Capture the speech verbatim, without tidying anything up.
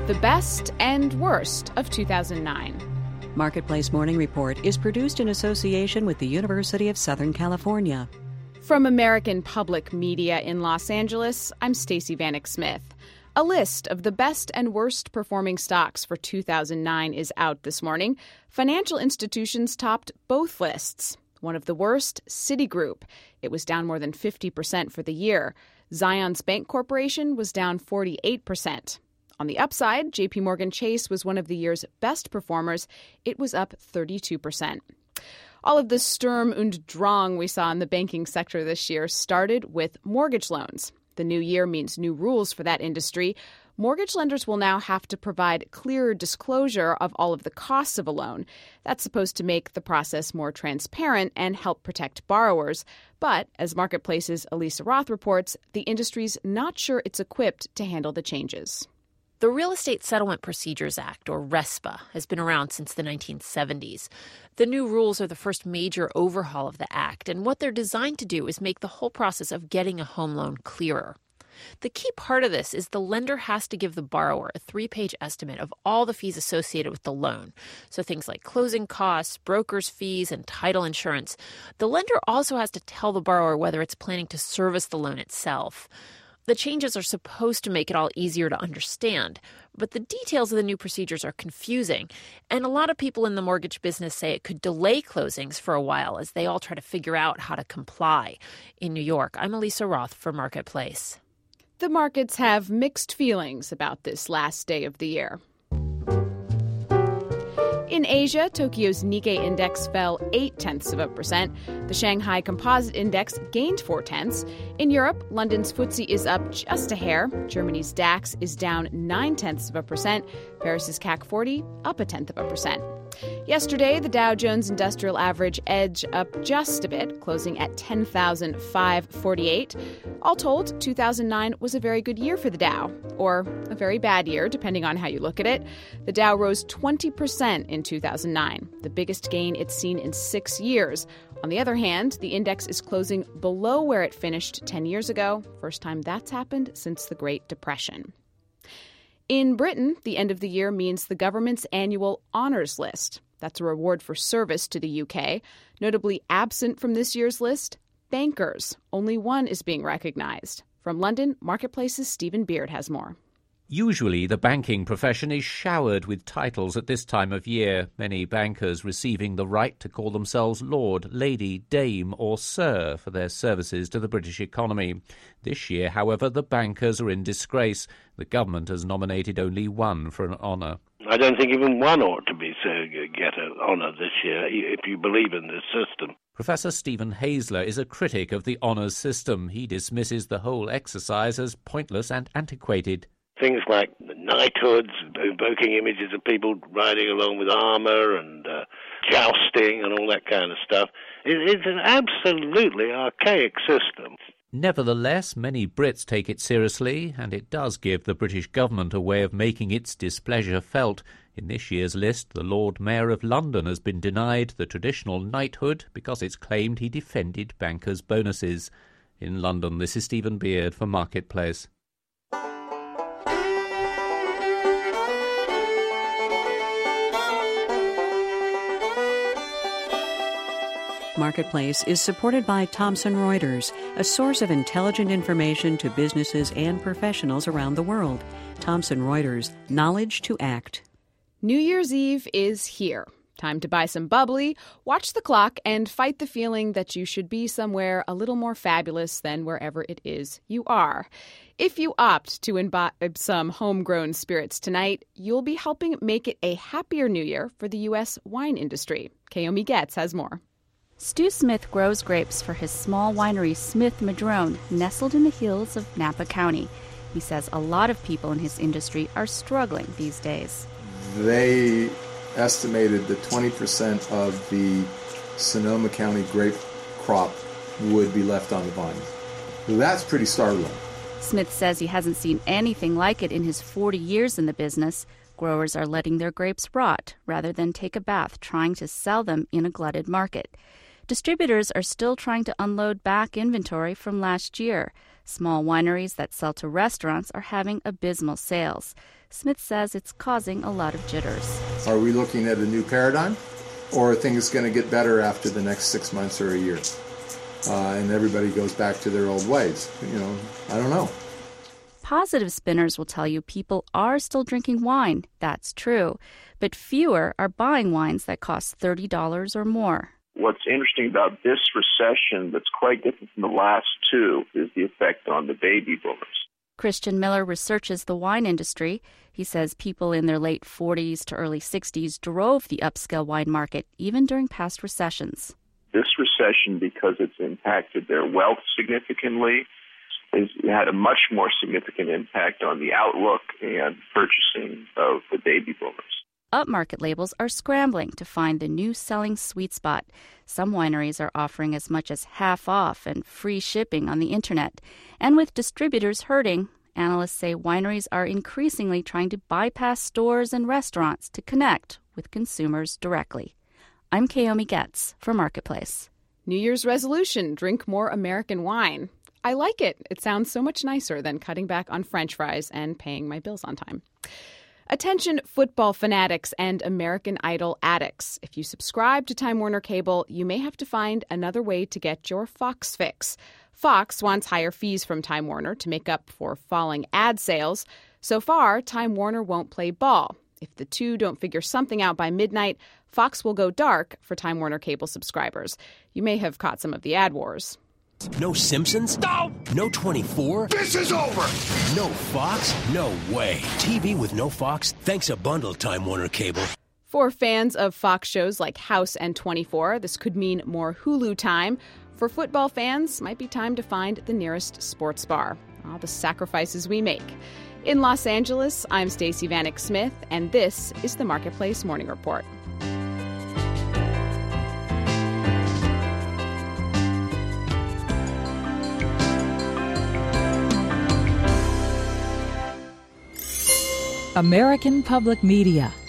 the best and worst of two thousand nine. Marketplace Morning Report is produced in association with the University of Southern California. From American Public Media in Los Angeles, I'm Stacey Vanek Smith. A list of the best and worst performing stocks for two thousand nine is out this morning. Financial institutions topped both lists. One of the worst, Citigroup. It was down more than fifty percent for the year. Zions Bank Corporation was down forty-eight percent. On the upside, J P Morgan Chase was one of the year's best performers. It was up thirty-two percent. All of the Sturm und Drang we saw in the banking sector this year started with mortgage loans. The new year means new rules for that industry. Mortgage lenders will now have to provide clearer disclosure of all of the costs of a loan. That's supposed to make the process more transparent and help protect borrowers. But, as Marketplace's Elisa Roth reports, the industry's not sure it's equipped to handle the changes. The Real Estate Settlement Procedures Act, or RESPA, has been around since the nineteen seventies. The new rules are the first major overhaul of the act, and what they're designed to do is make the whole process of getting a home loan clearer. The key part of this is the lender has to give the borrower a three-page estimate of all the fees associated with the loan. So things like closing costs, broker's fees, and title insurance. The lender also has to tell the borrower whether it's planning to service the loan itself. The changes are supposed to make it all easier to understand, but the details of the new procedures are confusing, and a lot of people in the mortgage business say it could delay closings for a while as they all try to figure out how to comply. In New York, I'm Elisa Roth for Marketplace. The markets have mixed feelings about this last day of the year. In Asia, Tokyo's Nikkei index fell eight-tenths of a percent. The Shanghai Composite Index gained four-tenths. In Europe, London's F T S E is up just a hair. Germany's DAX is down nine-tenths of a percent. Paris's C A C forty up a tenth of a percent. Yesterday, the Dow Jones Industrial Average edged up just a bit, closing at ten thousand five hundred forty-eight. All told, two thousand nine was a very good year for the Dow, or a very bad year, depending on how you look at it. The Dow rose twenty percent in two thousand nine, the biggest gain it's seen in six years. On the other hand, the index is closing below where it finished ten years ago, first time that's happened since the Great Depression. In Britain, the end of the year means the government's annual honours list. That's a reward for service to the U K. Notably absent from this year's list, bankers. Only one is being recognised. From London, Marketplace's Stephen Beard has more. Usually, the banking profession is showered with titles at this time of year, many bankers receiving the right to call themselves Lord, Lady, Dame or Sir for their services to the British economy. This year, however, the bankers are in disgrace. The government has nominated only one for an honour. I don't think even one ought to be so get an honour this year, if you believe in this system. Professor Stephen Hazler is a critic of the honours system. He dismisses the whole exercise as pointless and antiquated. Things like knighthoods, evoking images of people riding along with armour and uh, jousting and all that kind of stuff. It, it's an absolutely archaic system. Nevertheless, many Brits take it seriously, and it does give the British government a way of making its displeasure felt. In this year's list, the Lord Mayor of London has been denied the traditional knighthood because it's claimed he defended bankers' bonuses. In London, this is Stephen Beard for Marketplace. Marketplace is supported by Thomson Reuters, a source of intelligent information to businesses and professionals around the world. Thomson Reuters, knowledge to act. New Year's Eve is here. Time to buy some bubbly, watch the clock, and fight the feeling that you should be somewhere a little more fabulous than wherever it is you are. If you opt to imbibe some homegrown spirits tonight, you'll be helping make it a happier New Year for the U S wine industry. Kaomi Getz has more. Stu Smith grows grapes for his small winery Smith Madrone, nestled in the hills of Napa County. He says a lot of people in his industry are struggling these days. They estimated that twenty percent of the Sonoma County grape crop would be left on the vines. That's pretty startling. Smith says he hasn't seen anything like it in his forty years in the business. Growers are letting their grapes rot rather than take a bath trying to sell them in a glutted market. Distributors are still trying to unload back inventory from last year. Small wineries that sell to restaurants are having abysmal sales. Smith says it's causing a lot of jitters. Are we looking at a new paradigm, or are things going to get better after the next six months or a year? Uh, and everybody goes back to their old ways. You know, I don't know. Positive spinners will tell you people are still drinking wine. That's true. But fewer are buying wines that cost thirty dollars or more. What's interesting about this recession that's quite different from the last two is the effect on the baby boomers. Christian Miller researches the wine industry. He says people in their late forties to early sixties drove the upscale wine market, even during past recessions. This recession, because it's impacted their wealth significantly, has had a much more significant impact on the outlook and purchasing of the baby boomers. Upmarket labels are scrambling to find the new selling sweet spot. Some wineries are offering as much as half off and free shipping on the internet. And with distributors hurting, analysts say wineries are increasingly trying to bypass stores and restaurants to connect with consumers directly. I'm Kaomi Getz for Marketplace. New Year's resolution, drink more American wine. I like it. It sounds so much nicer than cutting back on French fries and paying my bills on time. Attention football fanatics and American Idol addicts. If you subscribe to Time Warner Cable, you may have to find another way to get your Fox fix. Fox wants higher fees from Time Warner to make up for falling ad sales. So far, Time Warner won't play ball. If the two don't figure something out by midnight, Fox will go dark for Time Warner Cable subscribers. You may have caught some of the ad wars. No Simpsons? No! No twenty-four? This is over! No Fox? No way. T V with no Fox? Thanks a bundle, Time Warner Cable. For fans of Fox shows like House and twenty-four, this could mean more Hulu time. For football fans, might be time to find the nearest sports bar. All the sacrifices we make. In Los Angeles, I'm Stacey Vanek Smith, and this is the Marketplace Morning Report. American Public Media